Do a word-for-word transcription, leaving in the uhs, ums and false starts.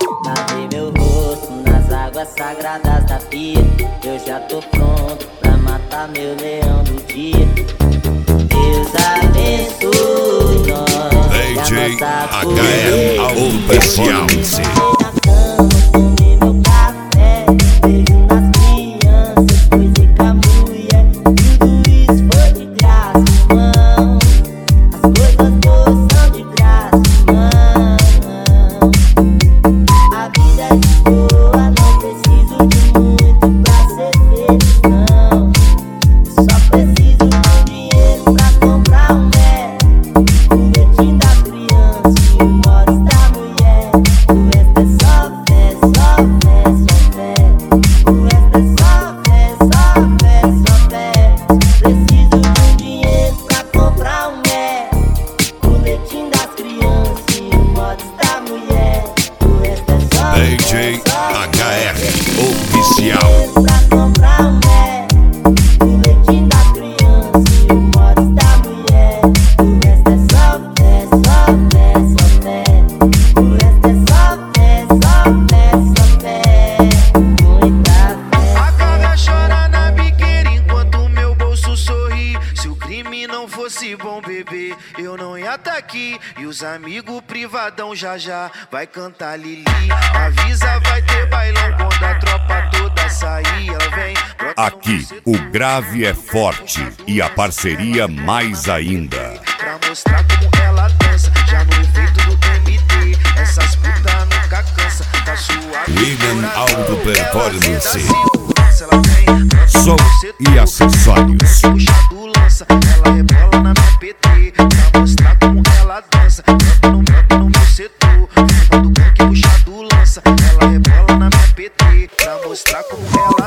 Lavei meu rosto nas águas sagradas da pia. Eu já tô pronto pra matar meu leão do dia. Deus abençoe nós. D J H R Performance. D J H R Oficial. Não fosse bom, bebê, eu não ia tá aqui. E os amigos privadão já já vai cantar Lili. Avisa, vai ter bailão quando a tropa toda sair. Ela vem. Aqui o grave é forte e a parceria mais ainda. Pra mostrar como ela dança, já no efeito do M D. Essas putas nunca cansa, tá suave. William Auto Performance. Ela vem, som e acessórios. Puxa do lança, ela rebola na minha P T. Pra mostrar como ela dança, no meu, no meu setor. Fumando com que puxa do lança, ela rebola na minha P T. Pra mostrar como ela